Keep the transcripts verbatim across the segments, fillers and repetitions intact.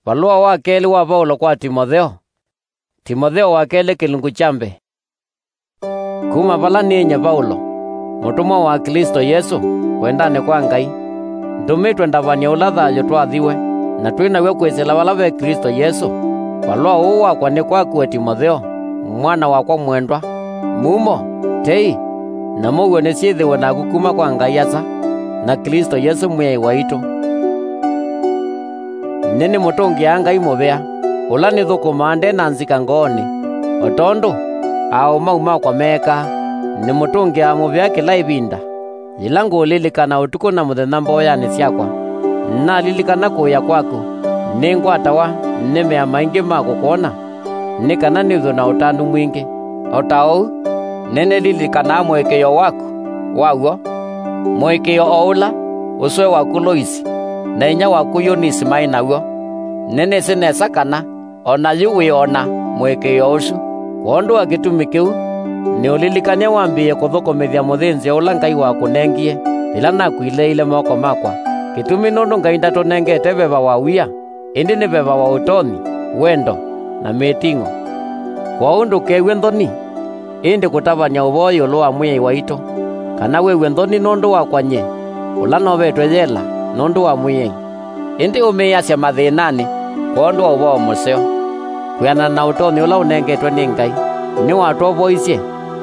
Barua wa keli wa Paulo kwa Timotheo. Timotheo wa keli kilungu chambe. Kuma bala ninya Paulo, mutumwa wa Kristo Yesu, kwendane kwa Ngai. Ndumitwe ndavania ulathayo twathiwe, na twina we kwizila bala be Kristo Yesu. Barua uu wakwa ni kwaku Timotheo, mwana wakwa mwendwa. Mumo, tei, na muwe ni syithiwe na gukuma kwa Ngai asa, na Kristo Yesu mwei waitu. Nini mutungi a Ngai muvea, ula ni thukumande na nzika ngooni, otondu, au mauma kwa meka, ni mutungi a muvea kila ibinda. Ila ngulilikana utuku na muthenya mboyani syakwa, na lilikana kuya kwaku, ni ngwatawa, ni mea maingi ma gukona, ni kana nithu na utandu mwingi. Otau, nene lilikana mwekeo waku, waguo, mwekeo oula, uswe waku Loisi, na inya waku Yunisi mainaguo. Nene sinesa kana, ona yuwi ona, mwekeo usu. Kwondu wa gitumi kiu, ni ulilikania wambie kuthukumithia muthinzi ula Ngai waku nengie, ila nakwileile moko makwa. Gitumi nundu Ngai ndatunengete beba wa wia, indi ni beba wa utoni, wendo, na mitingo. Kwa undu kewe nthoni, indi kutabania uvoi ulu wa mwei waitu, kana wewe nthoni nundu wakwa nye, ula novetwe yela nundu wa mwei. Indi umiasya mathinani, kwa undu wa uvoo museo. Kwiana na utoni ula unengetwe ni Ngai, ni watovoisye.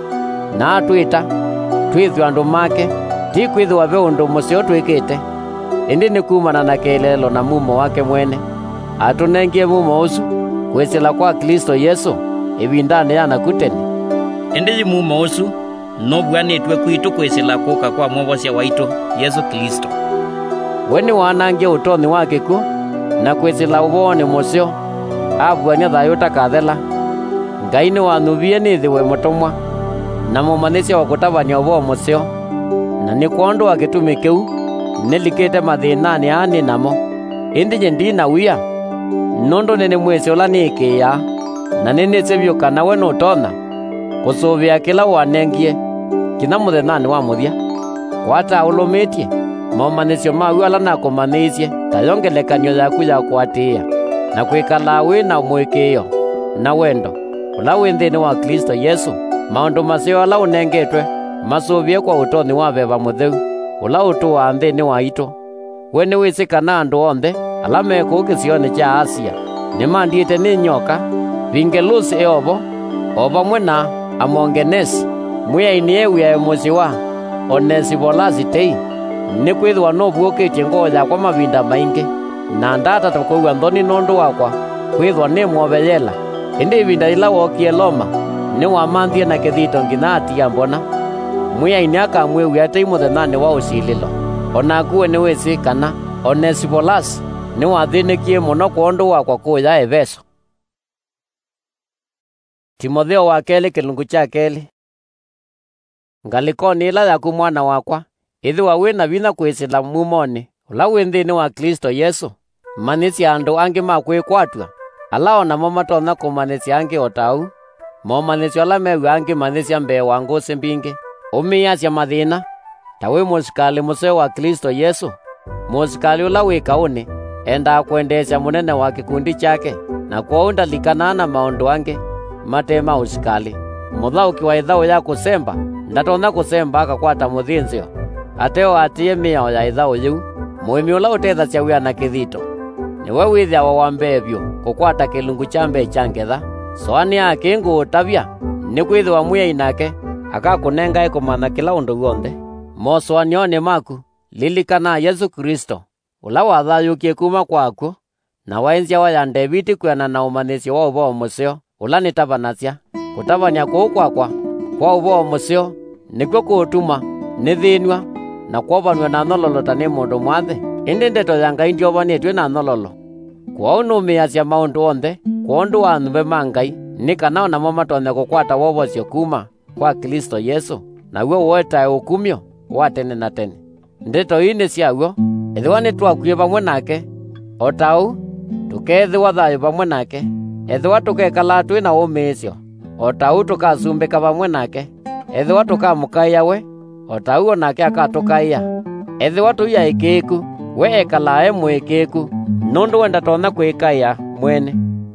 Na atwita, twithwe andu make, ti kwithwa ve undu museo twikite. Indi ni kumana na kelelo na mumo wake mwene. Atunengie mumo usu, kwisila kwa Kristo Yesu, ibindane yana kuteni. Indi mumo usu, nobwanitwe kwitu kwisila kuka kwa mwovosya waitu, Yesu Kristo. Weni wanangia utoni wake ku, na kwisila uvone museo, abwania thayo takathela. Ngai ni wanuvie nithiwe mutumwa, na mumanisya wa kutabania uvoo museo, na ni kwondu wa gitumi kiu, nilikite mathinani ani namo. Indi nye ndina wia, nundu nini mwisi ula niikia, na nini sivyo kana we nutona, kusuvia kila wanengie, kina muthenani wa muthia. Kwata ulumitie, maumanisyo mawi ala na kumanisye, tayongelekanyo yaku ya kuatia, na kwikala wina mwikio, na wendo, ula winthini wa Kristo Yesu, maundu masio ala unengetwe, masuvie kwa utoni wa beba mutheu, ula utu wa nthini wa itu. We ni wisikana andu onthe, ala meku kisioni cha Asia, ni mandiite ni nyoka, Vingelusi eovo, ova mwena Amongenesi, mwiaini ewi ya musi wa Onesivolasi tei, ni kwithwa novuokitie ngoo yakwa mavinda maingi, na ndata tukuwa nthoni nundu wakwa, kwithwa ni mwoveyela. Indi ivinda ila wokie Loma, ni wamanthie na kithito ngina atia mbona. Mwiaini akamwewi atei muthenani wa usililo. Onakuwe ni wisikana, Onesivolasi, ni wathinikie muno kwa undu wakwa kuya Efeso. Timotheo wa keli kilungu cha keli. Ngalikoni ila yaku mwana wakwa, ithiwa wina vina kwisila mumoni, ula winthini wa Kristo Yesu, manisya andu angi makwikwatua, ala ona mamatona kumanisya angi otau, momanisya ala mewi angi manisya mbee wa ngusi mbingi, umiyasya mathina, ta wi musikali museo wa Kristo Yesu. Musikali ula wikauni, enda kuendesya munene wa kikundi chake, na kwa undalikana na maundu angi, matema usikali. Muthauki wa ithau ya kusemba, ndatona kusemba akakwata muthinzio. Ateo atie miao ya ithau yu, muimi ula utethasya wia na kithito. Niwe withia wa wambevyo, kukwata kilungu cha mbee cha ngetha. Soani akingu utavya, ni kwithwa mwiai nake, akakunenga ikumana kila undu wonthe. Mosoanioni maku, lilikana Yesu Kristo, ula wathayukie kuma kwaku, na wainzya wa ya David kwiana na umanisyo wa uvoo museo, ula nitavanasya. Kutabania kuu kwakwa, kwa uvoo museo, nikwo kuutuma, nithinwa, na kuovanwe na nololo ta ni mundu mwathe. Indi ndeto ya Ngai ndiovanitwe na nololo. Kwa unumiyasya maundu onthe, kwa undu wa nthumbe ma Ngai, ni kana ona mamatone kukwata wovosyo kuma kwa Kristo Yesu, na uwe uetae ukumyo wa tene na tene. Ndeto hii ni syaw'o, ithiwa ni twakuie vamwe nake, otau, tukethiwa thayo vamwe nake, ithiwa tukekala twina umisyo, otau tukasumbika vamwe nake, ithiwa tukamukaiya we, otau onake akatukaiya, ithiwa tuya ikiku, we ekala e mwikiku, nundu wenda tona kwikaya mwene.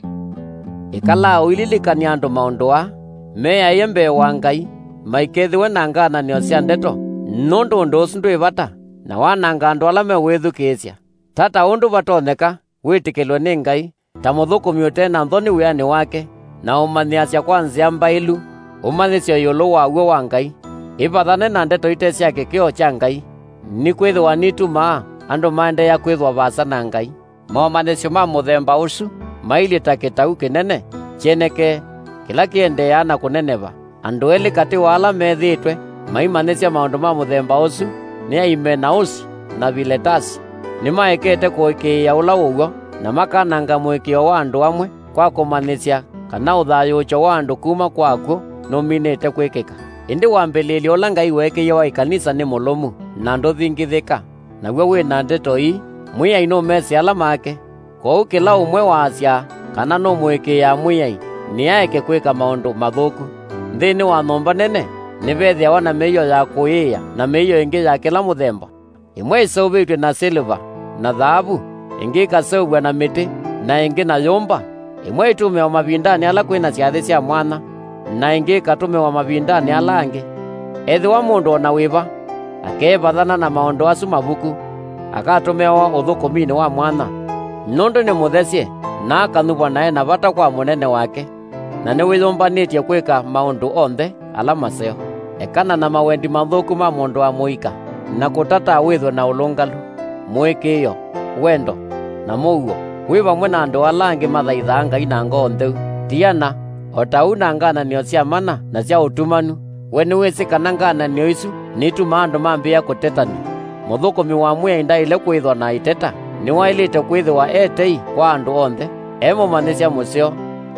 Ikala uililikania andu maundua meya yembe wa Ngai maikethiwe na ngananio cia ndeto, nundu undu ucio ndwivata na wananga andu ala mewithukisya. Tata undu vatoneka witikilwe ni Ngai ta muthukumi utena nthoni wiani wake, na umaniasya kwa nzia mbailu umanisyo yulu waguo wa Ngai ivathane na ndeto ite cia kikio kya Ngai. Ni kwithwa nituma andu maende ya kwithwa vasa na Ngai. Momanisyo ma muthemba ucu maili ta kitau kinene kyeneke kila kiendea na kuneneva. Andu eli kati wala methitwe maimanisya maundu ma muthemba ucu ni Aimenausi na Filetasi. Nimaekete kuikia ula uguo na makananga mwikio wa andu amwe kwa kumanisya kana uthayo ucho wa andu kuma kwaku nominite kwikika. Indi wambililia ula Ngai wekiye wa ikanisa ni mulumu na nduthingithika, naguo wina ndeto ii mwiyai no mesi ala make. Kou kila umwe wasya kana no mwikia mwiyai ni aeke kwika maundu mathuku. Nthini wa nyumba nene ni vethia wana meiyo ya kuiya na meiyo ingi ya kila muthemba. Imwe iseuvitwe na silva na thahabu, ingi ikaseuvwa na miti na ingi na yumba. Imwe itumiwa mavindani ala kwina ciathi cia mwana na ingi ikatumiwa mavindani ala angi. Ethiwa mundu ona wiva akevathana na maundu acu mavuku akatumiwa uthukumini wa mwana, nundu ni muthesye na akanuvwa nae na vata kwa munene wake, na ni wiyumbanitie kwika maundu onthe ala maseo. Ekana na mawendi mathuku ma mundu wa muika na kutata withwe na ulungalu, mwikio, wendo na muuo wi vamwe na andu ala angi mathaithaa Ngai na ngoo ntheu. Tiana otau na ngananio cia mana na cia utumanu, we ni wisikana ngananio icu nituma andu mambia kutetani. Muthukumi wa mwiyai ndaile kwithwa na iteta, ni wailite kwithwa etei kwa andu onthe, emumanisya museo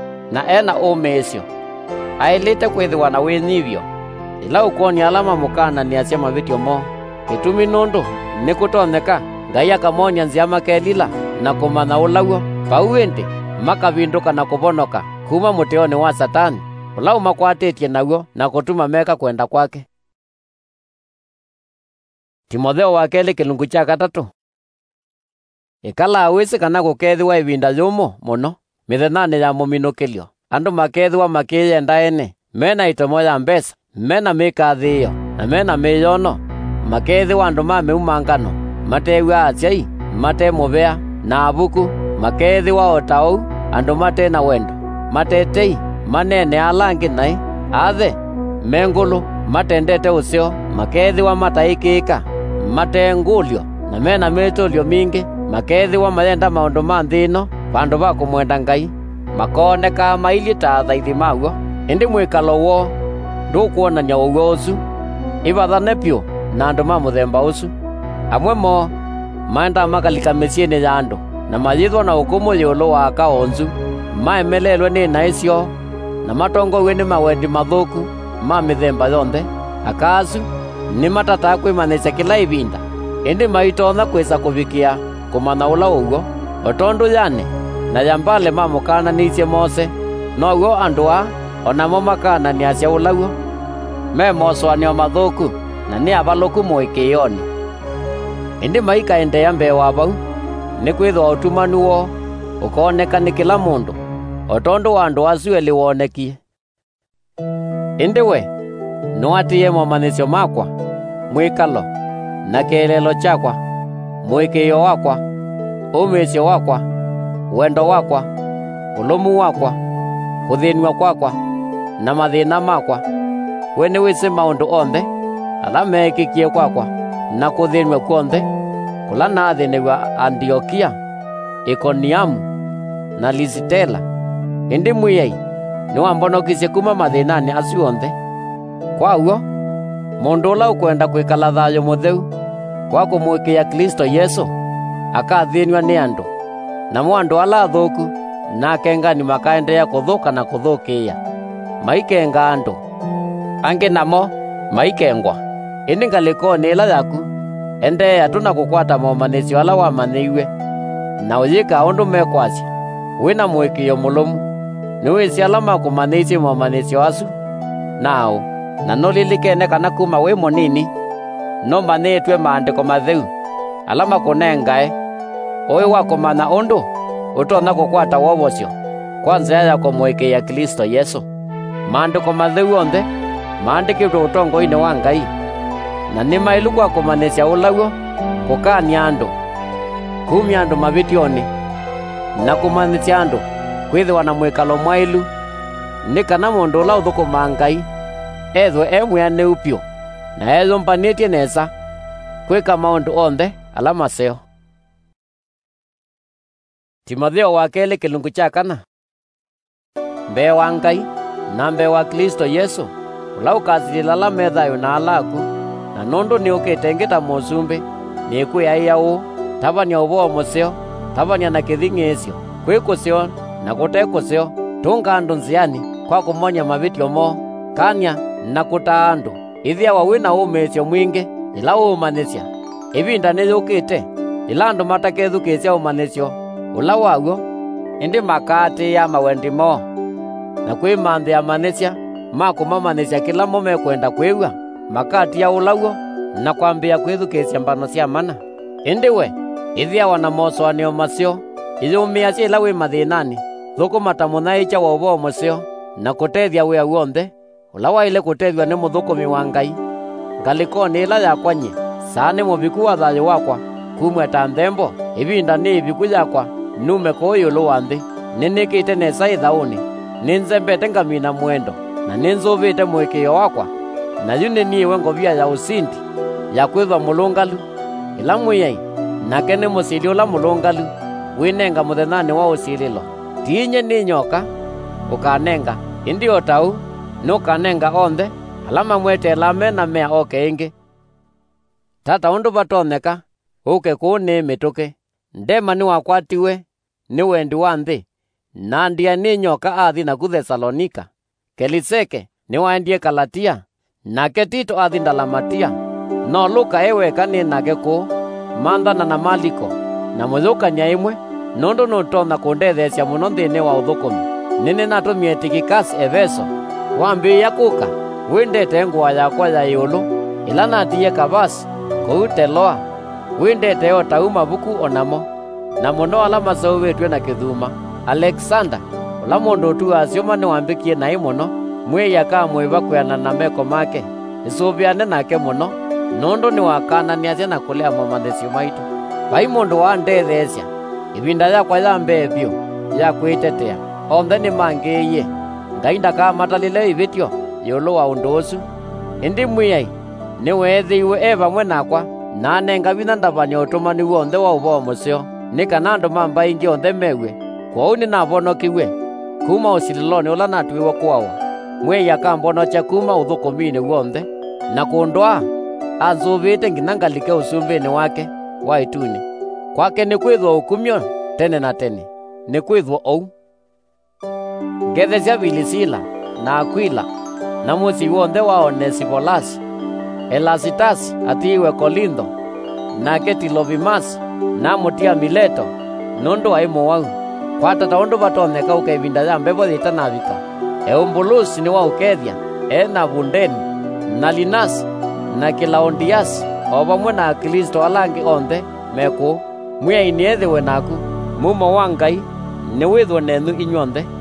na ena umisyo. Ailite kwithwa na winyivyo ila ukonia alama mukanania cia mavitio mo. Gitumi nundu ni kutoneka Ngai akamonia nzia makelila na kumana ulauo, pau indi makavinduka na kuvonoka kuma mutioni wa Satani ula umakwatitie naguo na kutuma meka kwenda kwake. Timotheo wa keli kilungu cha gatatu. Ikala awisi kana gukethiwa ivinda yumo muno mithenani ya muminukilio. Andu makethiwa makiyenda ene mena itomo ya mbesa, mena mikathio na mena miyono. Makethiwa andu mameuma ngano, matewa atyai, mate muvea na avuku. Makethiwa otau andu mate na wendo, matetei manene alangi nai athe mengulu matendete usio. Makethiwa mataikika, mate ngulio na mena mitulio mingi. Makethiwa mayenda maundu ma nthino vandu va kumwenda Ngai, makoneka maili ta thaithi maguo. Indi mwikalo wo ndukuonania uguo ucu ivathane pyu na andu ma muthemba ucu. Amwe mo maenda makalika misiini ya andu na mayithwa na ukumu yulu wa kaonzu, maemelelwe ni naisyo na matongowe ni mawendi mathuku ma mithemba yonthe. Akasu ni matata kwimanisya kila ivinda, indi maitona kwisa kuvikia kumana ula uguo. Otondu yane na yambale mamukananiisye mose, noguo andu a onamo makananiasya ulauo me moswanio mathuku na ni avaluku muikioni. Indi maikaendea mbee wa vau ni kwithwa utumanu wo ukoneka ni kila mundu otondu wa andu acu eli wonekie. Indi we nuatiye momanisyo makwa, mwikalo na kielelo chakwa, mwikio wakwa, umisyo wakwa, wendo wakwa, ulumu wakwa, kuthinwa kwakwa na mathina makwa. We ni wisi maundu onthe ala mekikie kwakwa na kuthinwa kwonthe kula nathiniwa Antiokia, Ikoniamu na Lisitela. Indi mwiyai ni wambonokisye kuma mathinani acu onthe. Kwauo mundu ula ukwenda kwikala thayo mutheu kwa kumwikia Kristo Yesu akathinwa ni andu, na mwandu ala athuku nake ngani makaendea kuthuka na kuthukia. Maikenga andu angi namo maikengwa. Indi ngalikoni ila yaku endea tu na kukwata momanisyo ala wamaniiwe na uyika undu mekwasya. Wina mwikio mulumu ni wisi ala makumanisye momanisyo acu nao, na nulilikene kana kuma wi munini no manitwe maandiko matheu ala makunengae oe wakomana undu utona kukwata wobosyo kwa nzia ya kumwikia Kristo Yesu. Maandiko matheu onthe maandikitwe utongo-ini wa Ngai, na ni mailu kwa kumanisya ulauo kukania andu kumia andu mavitioni na kumanisya andu kwithiwa na mwikalo mwailu, ni kana mundu ula uthukuma Ngai ethwe e mwiane upyo na ethumbanĩtie nesa kwika maundu onthe ala maseo. Timotheo wa keli kilungu cha kana. Mbee wa Ngai na mbee wa Kristo Yesu ula ukasirila la methayo na alaku, na nundu ni ukitengeta musumbi ni kuyaia u tabania ubo museo tabania na kithing'isyo kwikusyo na gutekusyo tunga andu nziani kwa kumonya mavitio mo kania na kutaa andu ithia wa wina umesyo mwingi ila umanisya ivinda ni yukite ila andu matakethukisya umanisyo ula waguo indi makati ya mawendi mo na kwi manthi ya manisya makumamanisya kila mo mekwenda kwiwa makati ya ulauo na kwambia kwithukisya mbano sya mana. Indi we ithia wana mosoanio masyo iyumia sya ila wi mathinani thukumata muthaicha wa ubo musyo na kutethia wia wonthe ula waile kutethwa ni muthukumi wa Ngai. Ngalikoni ila yakwa nye saa ni muviku wa thayo wakwa kumweta nthembo ivinda ni iviku yakwa nume kuyulu wa nthi ninikite nesa ithauni ninzembete ngamina mwendo na ninzuvite mwikio wakwa na yu ni niwe ngovia ya usindi ya kwithwa mulungalu ila mwiyai nake ni musili ula mulungalu winenga muthenani wa usililo tinye ni nyoka ukanenga indi otau nukanenga onthe ala mamwetela mena mea oke ingi. Tata undu vatoneka uke kuu ni mituki Ndema ni wakwatiwe ni wendi wa nthi na ndia ni nyoka athi na ku Thesalonika. Keliseke ni waendie Galatia nake Tito athi Dalamatia. No Luka eweka ni nake ku Mandana na Maliko na muthukania imwe nundu nutona kundethesya muno nthini wa uthukumi. Nini natumie Tikikasi Efeso wambiia kuka windete ngua yakwa ya iulu ila natiye Kavasi kuu Teloa windete o tau mabuku onamo na muno ala masauvitwe na kithuma. Alexander ula mundu tu asyoma ni wambikie nai muno mwiya ka mwivakuyana na meko make isuviane nake muno nundu ni wakananiasya na kulea mamanthesyo maitu. Vai mundu wa ndethesya ivinda yakwa ya mbethyo ya kwitetea onthe ni mangiiye Ngai ndakamatalile ivityo yulu wa undu usu. Indi mwiyai ni wethiiwe e vamwe nakwa na nenga vina ndavanya utumani wonthe wa uvo musyo ni kana andu mambaingi onthe mewe kwau ni navonokiwe kuma usililoni ula natwiwa kwawa mwiya kambonocha kuma uthukumini wonthe na kundwa azuvite ngina ngalike usumbini wake wa ituni. Kwake ni kwithwa ukumyo tene na tene ni kwithwa ou. Ngethesya Pilisila na Aquila na musi wonthe wa Onesifolasi. Elasitasi atiiwe Kolintho nake Tilofimasi na mutia Mileto nundu wa imu wau. Kwatata undu vatoneka uka ivinda ya mbevo thitanavika. Eumbulusi ni wa ukethya e na Vundeni na Linasi na Kilaondiasi o vamwe na Kristo alangi onthe meku mwiya ini ethiwe naku mumo wa Ngai ni withwo nethu inyuonthe.